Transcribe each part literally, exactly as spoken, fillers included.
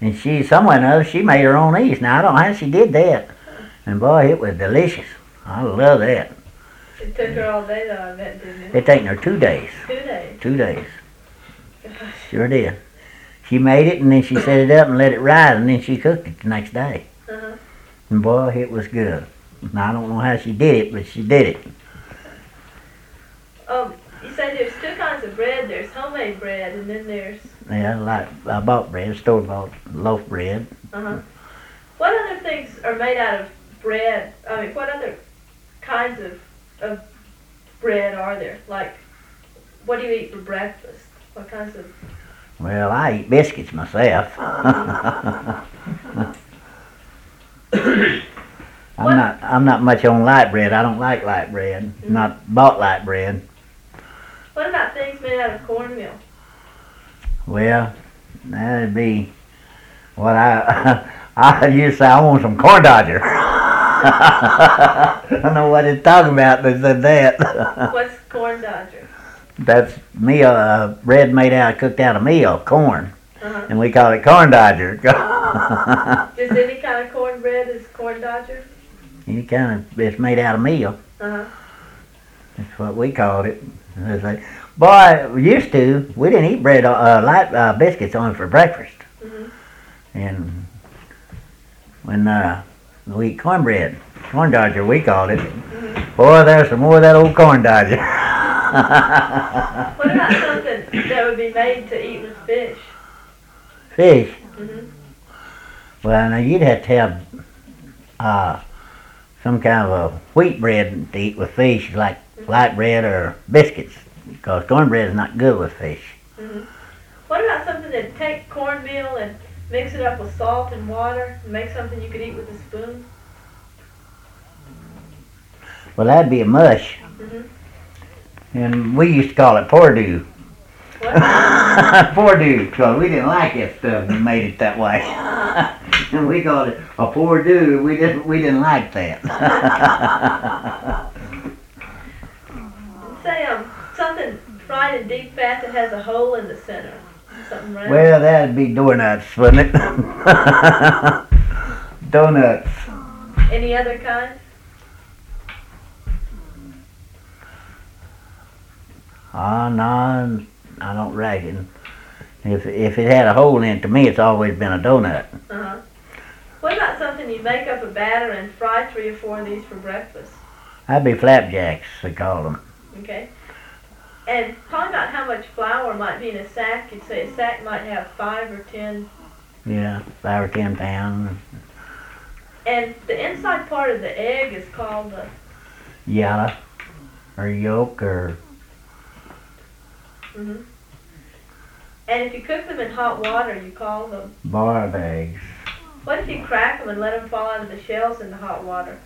And she, somewhere or another, she made her own yeast. Now, I don't know how she did that. And boy, it was delicious. I love that. It took her all day though, I bet, didn't it? It taken her two days. Two days? Two days. Sure did. She made it, and then she set it up and let it rise, and then she cooked it the next day. Uh-huh. And boy, it was good. Now, I don't know how she did it, but she did it. Um, you say there's two kinds of bread. There's homemade bread, and then there's... Yeah, like I bought bread, store-bought loaf bread. Uh-huh. What other things are made out of bread? I mean, what other kinds of, of bread are there? Like, what do you eat for breakfast? What kinds of... Well, I eat biscuits myself. I'm What? not. I'm not much on light bread. I don't like light bread. Mm-hmm. Not bought light bread. What about things made out of cornmeal? Well, that'd be what I. I used to say I want some corn dodger. I don't know what it's talking about. They said that. What's corn dodger? That's meal, uh, bread made out, cooked out of meal, corn, Uh-huh. and we call it corn dodger. Just any kind of cornbread is corn dodger? Any kind of, it's made out of meal. Uh-huh. That's what we called it. It's like, boy, we used to, we didn't eat bread, uh, light uh, biscuits only for breakfast. Mm-hmm. And when uh, we eat cornbread, corn dodger, we called it. Mm-hmm. Boy, there's some more of that old corn dodger. What about something that would be made to eat with fish? Fish. Mm-hmm. Well, now you'd have to have uh, some kind of a wheat bread to eat with fish, like Mm-hmm. light bread or biscuits, because cornbread is not good with fish. Mm-hmm. What about something that take cornmeal and mix it up with salt and water and make something you could eat with a spoon? Well, that'd be a mush, Mm-hmm. and we used to call it Pordue. What? Pordue, because we didn't like that stuff and made it that way. And we called it a Pordue. We didn't. We didn't like that. Say um something fried in deep fat that has a hole in the center. Something round. Well, that'd be donuts, wouldn't it? Donuts. Any other kind? Oh, no, I don't reckon. If if it had a hole in it, to me, it's always been a donut. Uh-huh. What about something you make up a batter and fry three or four of these for breakfast? That'd be flapjacks, they call them. Okay. And talking about how much flour might be in a sack, you'd say a sack might have five or ten. Yeah, five or ten pounds. And the inside part of the egg is called the... Yellow, or yolk, or Mm-hmm. And if you cook them in hot water, you call them... boiled eggs. What if you crack them and let them fall out of the shells in the hot water?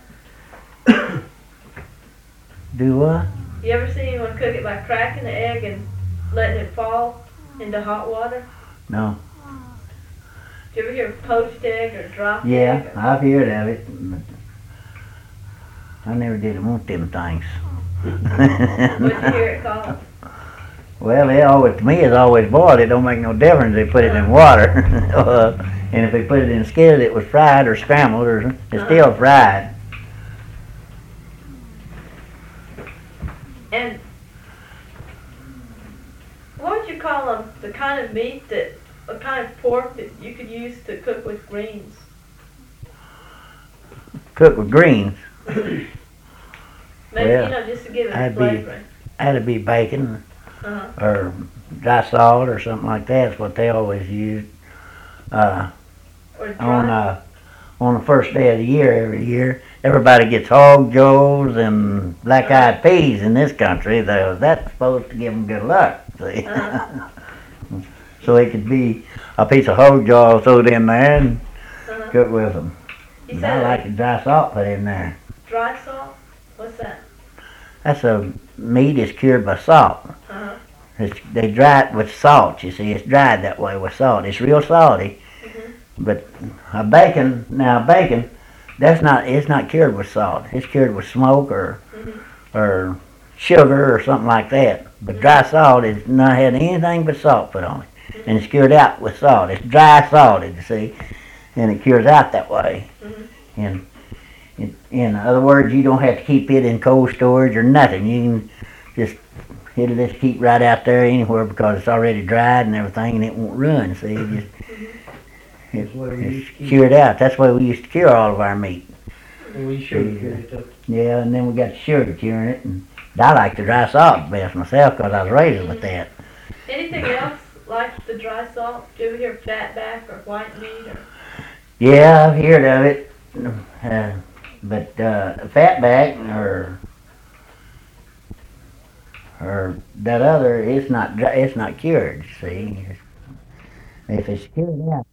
Do what? You ever see anyone cook it by cracking the egg and letting it fall into hot water? No. Did you ever hear of poached egg or dropped Yeah, egg? I've heard of it. I never did want them things. What did you hear it called? Well, they always, to me, it's always boiled. It don't make no difference. They put it in water. uh, and if they put it in a skillet, it was fried or scrambled, or it's Uh-huh. still fried. And what would you call them, the kind of meat that, a kind of pork that you could use to cook with greens? Cooked with greens. Maybe, Well, you know, just to give it a that'd be- flavor. That'd be bacon Uh-huh. or dry salt or something like that. That's what they always use. Uh, Or on dry. uh, on the first day of the year every year, everybody gets hog joes and black-eyed peas in this country. Though that's supposed to give them good luck. See, Uh-huh. so it could be a piece of hog jaw thrown in there and Uh-huh. cook with them. You And I said like the dry salt put in there. dry salt? What's that? That's a meat is cured by salt. Uh-huh. It's, they dry it with salt. You see, it's dried that way with salt. It's real salty. Mhm. But a bacon, now bacon, that's not, it's not cured with salt. It's cured with smoke or Mhm. or sugar or something like that. But dry salt is not had anything but salt put on it. and it's cured out with salt. It's dry salted, you see, and it cures out that way. Mhm. And in, in other words, you don't have to keep it in cold storage or nothing. You can just it'll just keep right out there anywhere because it's already dried and everything, and it won't run. See, it just it, That's what we used it's to keep. cured out. That's why we used to cure all of our meat. And we sugar cured it up. Yeah, and then we got the sugar curing it, and I like the dry salt best myself because I was raised with that. Anything else like the dry salt? Do you ever hear fatback or white meat or? Yeah, I've heard of it, uh, but uh, fatback or or that other, it's not dry, it's not cured. See, if it's cured out,